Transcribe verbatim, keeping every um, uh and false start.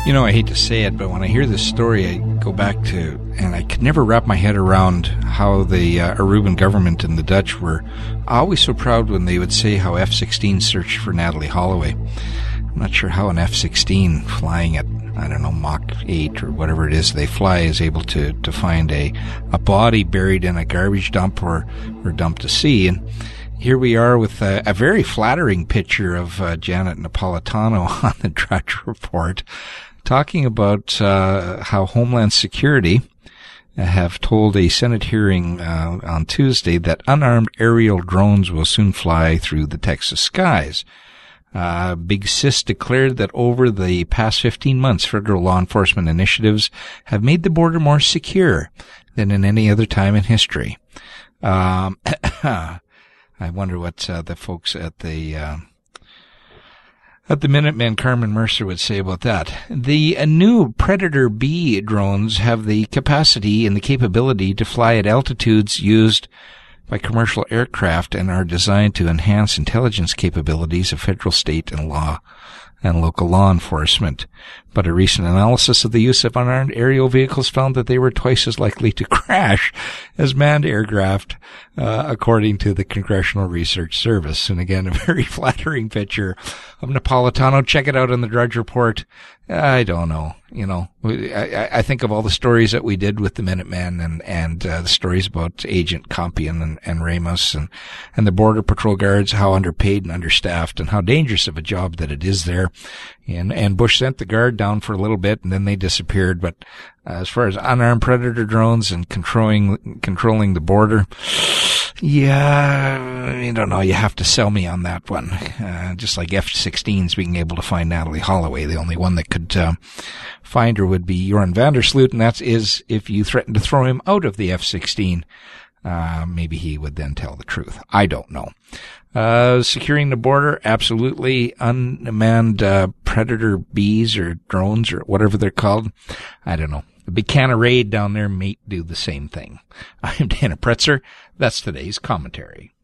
You know, I hate to say it, but when I hear this story, I go back to, and I could never wrap my head around how the uh, Aruban government and the Dutch were always so proud when they would say how F sixteen searched for Natalie Holloway. I'm not sure how an F sixteen flying at, I don't know, Mach eight or whatever it is they fly is able to, to find a, a body buried in a garbage dump or, or dump to sea. And here we are with a, a very flattering picture of uh, Janet Napolitano on the Drudge Report, talking about uh, how Homeland Security have told a Senate hearing uh, on Tuesday that unarmed aerial drones will soon fly through the Texas skies. Uh, Big Sis declared that over the past fifteen months, federal law enforcement initiatives have made the border more secure than in any other time in history. Um, I wonder what uh, the folks at the uh, At the Minutemen, Carmen Mercer would say about that. The uh, new Predator B drones have the capacity and the capability to fly at altitudes used by commercial aircraft and are designed to enhance intelligence capabilities of federal, state, and law and local law enforcement. But a recent analysis of the use of unarmed aerial vehicles found that they were twice as likely to crash as manned aircraft, uh, according to the Congressional Research Service. And again, a very flattering picture of Napolitano. Check it out on the Drudge Report. I don't know. You know, I, I think of all the stories that we did with the Minutemen and, and, uh, the stories about Agent Compion and, and Ramos and, and the Border Patrol guards, how underpaid and understaffed and how dangerous of a job that it is there. And, and Bush sent the guard down for a little bit and then they disappeared. But uh, as far as unarmed Predator drones and controlling, controlling the border, yeah, I don't know. You have to sell me on that one. Uh, just like F sixteens being able to find Natalie Holloway. The only one that could, uh, find her would be Joran Vandersloot, and that is if you threaten to throw him out of the F sixteen. Uh, maybe he would then tell the truth. I don't know. Uh, securing the border, absolutely. Unmanned, uh, Predator Bs or drones or whatever they're called. I don't know. The Buchanan raid down there may do the same thing. I'm Dana Pretzer. That's today's commentary.